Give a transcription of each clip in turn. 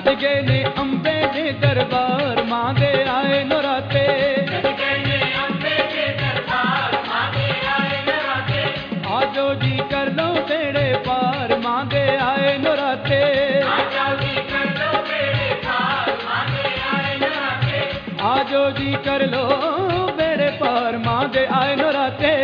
सज गए ने अंबे दे दरबार मां दे आए नराते। आजो जी कर लो बेड़े पार मां दे आए नराते। आजो जी कर लो बेड़े पार मां दे आए नराते।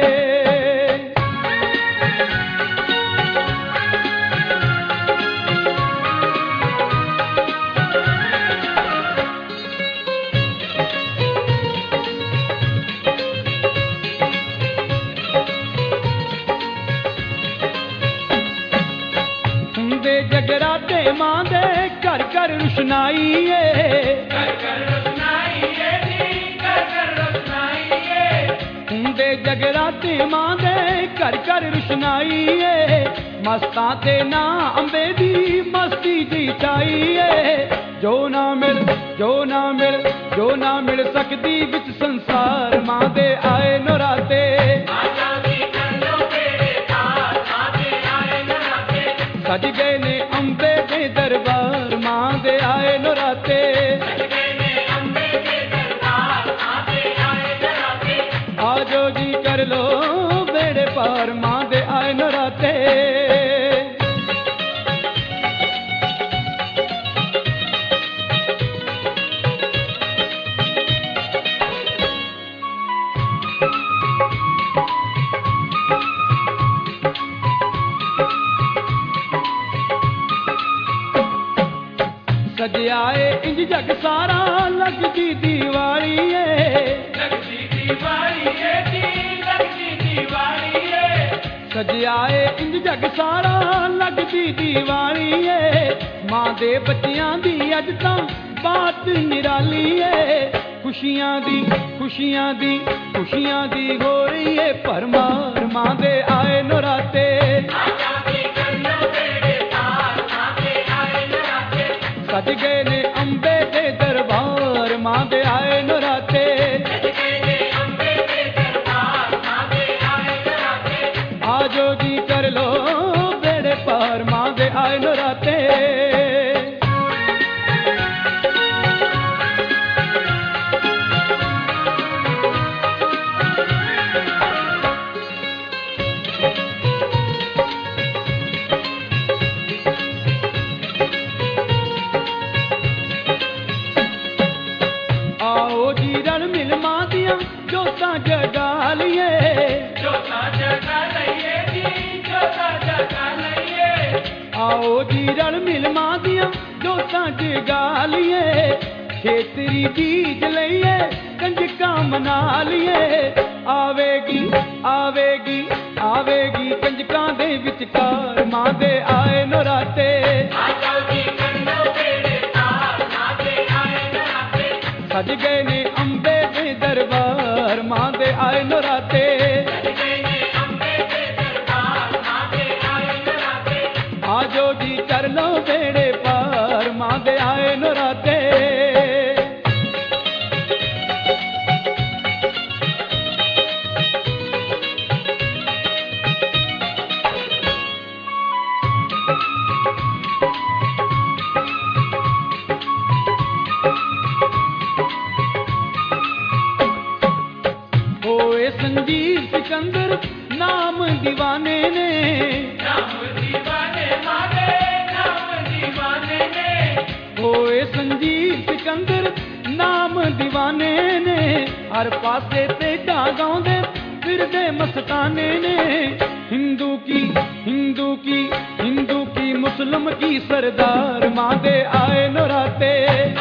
जगराते मां दे घर घर रुशनाई हुंदे जगराते मां दे घर घर रुशनाई मस्तां ते ना अंबे दी मस्ती जी चाई जो ना मिल जो ना मिल जो ना मिल सकदी विच संसार मां दे आए नराते। सज गए ने अंबे दे दरबार मां दे आए नराते। आजो जी कर लो बेड़े पार मां दे आए नराते। सज आए इंज जग सारा लगदी दीवाली सज आए इंज जग सारा लगदी दीवाली मां दे बच्चियां दी अज तां बात निराली खुशियां दी खुशियां दी खुशियां दी हो रही है भरमार मां दे आए नराते। सज गए ने अंबे दे दरबार मां दे आए नराते। आजो जी कर लो बेड़े पार मां दे आए नराते। आओ जी रल मिल मां दियां जोतां जगा लईए आओ जी रल मिल मां दियां जोतां जगा लईए खेतरी बीज लईए कंजकां मना लईए आवेगी आवेगी आवेगी कंजकां दे विचकार मां दे आए नराते। सज गए ने अंबे दे दरबार मां दे आए नराते। आजो जी कर लो बेड़े पार मां दे आए नराते। संजीव सिकंदर नाम दीवाने ने होए संजीव सिकंदर नाम दीवाने ने हर पासे ते गाउंदे फिरदे मस्ताने ने हिंदू की हिंदू की हिंदू की मुस्लिम की सरदार मां दे आए नराते।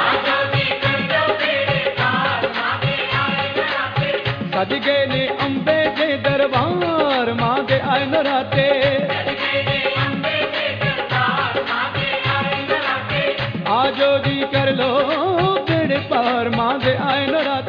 सज गए ने अंबे दे दरबार मां दे आए नराते। आजो जी कर लो बेड़े पार मां दे आए नराते।